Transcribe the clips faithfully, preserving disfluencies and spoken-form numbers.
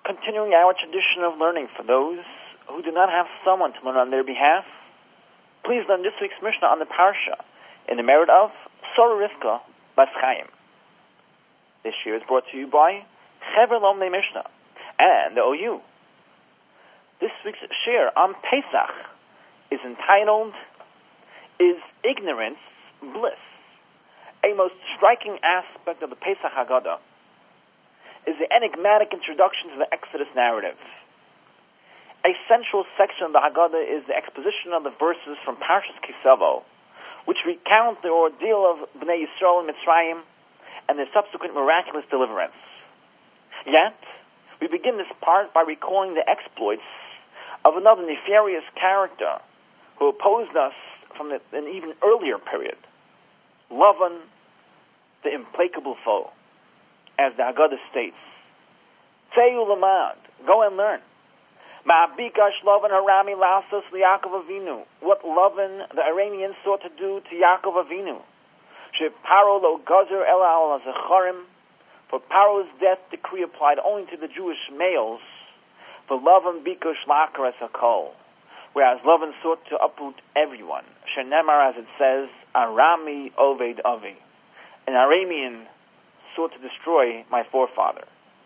continuing our tradition of learning for those who do not have someone to learn on their behalf, please learn this week's Mishnah on the Parsha in the merit of Sora Rivka Bas Chaim. This year is brought to you by Chever Lomnei Mishnah and the O U. This week's shir on Pesach is entitled, Is Ignorance Bliss? A most striking aspect of the Pesach Haggadah is the enigmatic introduction to the Exodus narrative. A central section of the Haggadah is the exposition of the verses from Parshas Kisavo, which recount the ordeal of Bnei Yisrael in Mitzrayim and their subsequent miraculous deliverance. Yet, we begin this part by recalling the exploits of another nefarious character who opposed us from the, an even earlier period, Lavan, the implacable foe. As the Haggadah states, Tzeyu Lamad, go and learn. Ma'abikash Lavan Harami Lasos Yaakov Avinu. What Lavan, the Aramean, sought to do to Yaakov Avinu. She Paro lo Gazer Ela al Zacharim. For Paro's death decree applied only to the Jewish males. For Lavan Bikush Lakaras Hakol. Whereas Lavan sought to uproot everyone. Shenemar, as it says, Arami Oved Avi. An Aramean sought to destroy my forefather.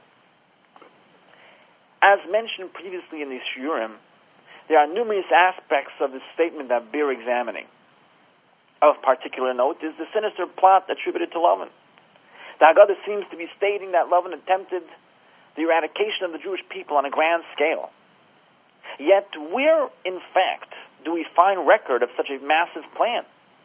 As mentioned previously in the Shiurim, there are numerous aspects of this statement that bear examining. Of particular note is the sinister plot attributed to Lavan. The Haggadah seems to be stating that Lavan attempted the eradication of the Jewish people on a grand scale. Yet where, in fact, do we find record of such a massive plan?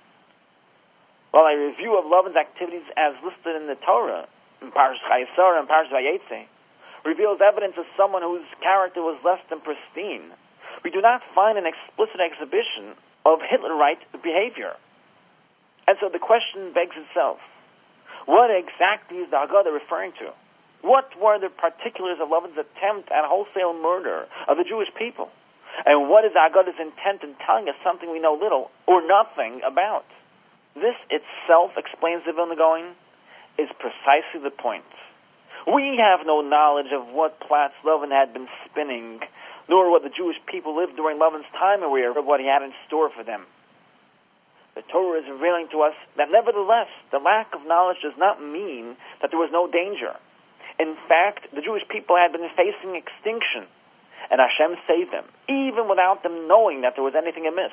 Well, a review of Lavan's activities as listed in the Torah, in Parshas Chayesara and Parshas Vayetze, reveals evidence of someone whose character was less than pristine. We do not find an explicit exhibition of Hitlerite behavior. And so the question begs itself, what exactly is the Haggadah referring to? What were the particulars of Lavan's attempt at wholesale murder of the Jewish people? And what is the Haggadah's intent in telling us something we know little or nothing about? This itself, explains the Vilna Gaon, is precisely the point. We have no knowledge of what plots Lavan had been spinning, nor what the Jewish people lived during Lavan's time aware of what he had in store for them. The Torah is revealing to us that nevertheless, the lack of knowledge does not mean that there was no danger. In fact, the Jewish people had been facing extinction, and Hashem saved them, even without them knowing that there was anything amiss.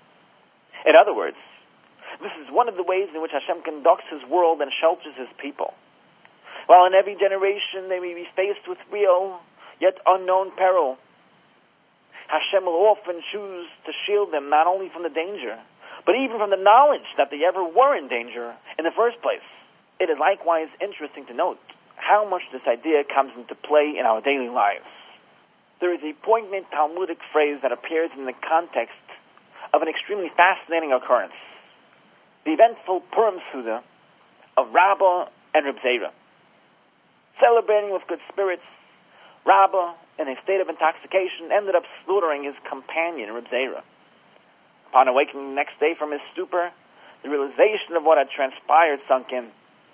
In other words, this is one of the ways in which Hashem conducts His world and shelters His people. While in every generation they may be faced with real, yet unknown peril, Hashem will often choose to shield them not only from the danger, but even from the knowledge that they ever were in danger in the first place. It is likewise interesting to note how much this idea comes into play in our daily lives. There is a poignant Talmudic phrase that appears in the context of an extremely fascinating occurrence. The eventful Purim Suda of Rabbah and Reb Zera. Celebrating with good spirits, Rabbah, in a state of intoxication, ended up slaughtering his companion, Reb Zera. Upon awakening the next day from his stupor, the realization of what had transpired sunk in.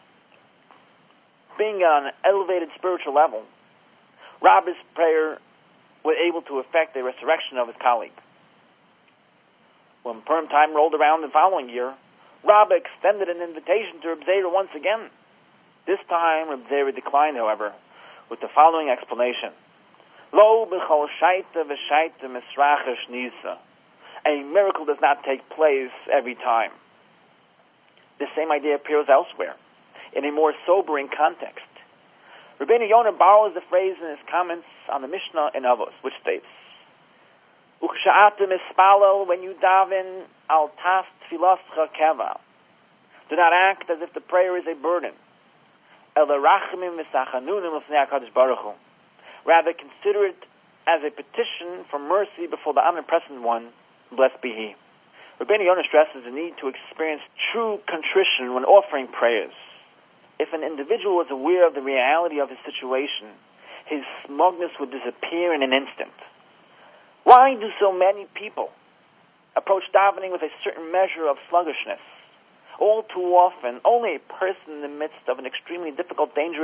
Being on an elevated spiritual level, Rabbah's prayer was able to effect a resurrection of his colleague. When Purim time rolled around the following year, Rabbah extended an invitation to Reb Zera once again. This time, Reb Zera declined, however, with the following explanation. Lo b'chol shaita v'shaita misrachesh nisa. A miracle does not take place every time. This same idea appears elsewhere, in a more sobering context. Rabbeinu Yonah borrows the phrase in his comments on the Mishnah in Avos, which states, Uksha'atem ispalel, when you daven, al tas tfilascha keva. Do not act as if the prayer is a burden. El rachmim v'sachanunim l'fnei HaKadosh Baruch Hu. Rather, consider it as a petition for mercy before the omnipresent one, blessed be He. Rabbeinu Yonah stresses the need to experience true contrition when offering prayers. If an individual was aware of the reality of his situation, his smugness would disappear in an instant. Why do so many people approach davening with a certain measure of sluggishness? All too often, only a person in the midst of an extremely difficult, dangerous,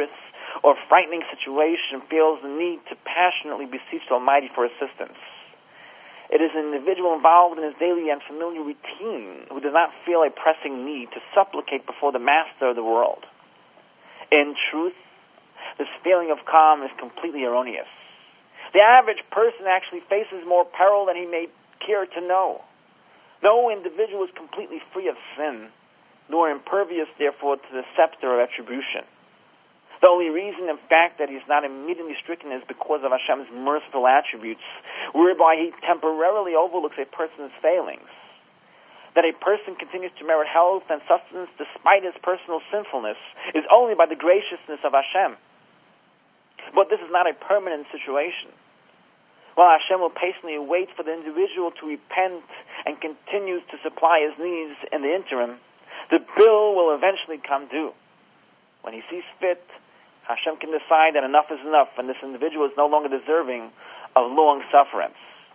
or frightening situation feels the need to passionately beseech the Almighty for assistance. It is an individual involved in his daily and familiar routine who does not feel a pressing need to supplicate before the Master of the world. In truth, this feeling of calm is completely erroneous. The average person actually faces more peril than he may care to know. No individual is completely free of sin, nor impervious, therefore, to the scepter of attribution. The only reason, in fact, that he is not immediately stricken is because of Hashem's merciful attributes, whereby he temporarily overlooks a person's failings. That a person continues to merit health and sustenance despite his personal sinfulness is only by the graciousness of Hashem. But this is not a permanent situation. While Hashem will patiently wait for the individual to repent and continues to supply his needs in the interim, the bill will eventually come due. When he sees fit, Hashem can decide that enough is enough and this individual is no longer deserving of long sufferance.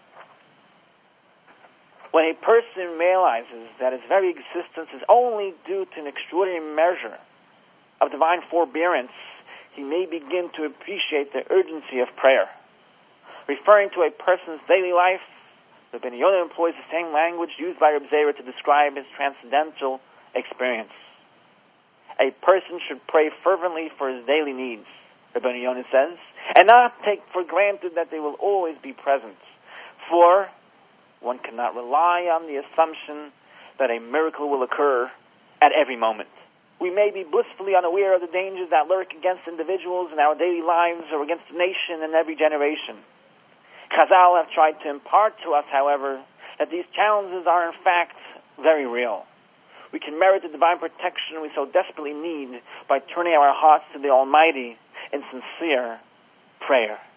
When a person realizes that his very existence is only due to an extraordinary measure of divine forbearance, he may begin to appreciate the urgency of prayer. Referring to a person's daily life, the Ben Yonah employs the same language used by Reb Zera to describe his transcendental experience. A person should pray fervently for his daily needs, Rabbi Yonah says, and not take for granted that they will always be present. For one cannot rely on the assumption that a miracle will occur at every moment. We may be blissfully unaware of the dangers that lurk against individuals in our daily lives or against the nation in every generation. Chazal have tried to impart to us, however, that these challenges are in fact very real. We can merit the divine protection we so desperately need by turning our hearts to the Almighty in sincere prayer.